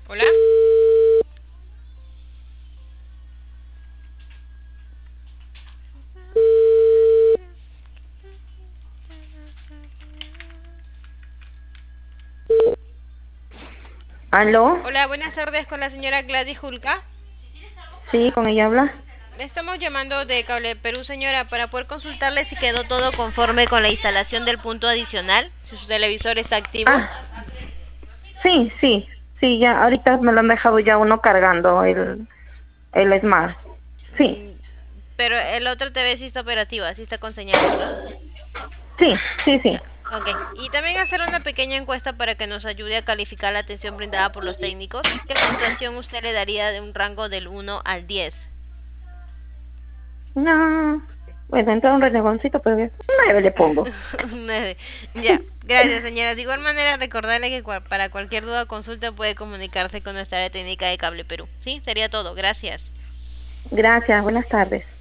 Hola. ¿Aló? Hola, buenas tardes con la señora Gladys Julca. Sí, con ella habla. Le estamos llamando de Cable Perú, señora, para poder consultarle si quedó todo conforme con la instalación del punto adicional, si su televisor está activo. Ah, sí, sí, sí, ya, ahorita me lo han dejado ya uno cargando, el Smart. Sí, Mm, pero el otro TV sí está operativa, sí está con señal, ¿verdad? sí, sí, sí. Ya, ok. Y también hacer una pequeña encuesta para que nos ayude a calificar la atención brindada por los técnicos. ¿Qué puntuación usted le daría de un rango del 1 al 10? No, bueno, entra un renegoncito, pero un 9 le pongo. 9. Ya, gracias señora. De igual manera recordarle que para cualquier duda o consulta puede comunicarse con nuestra área técnica de Cable Perú. Sí, sería todo. Gracias. Gracias, buenas tardes.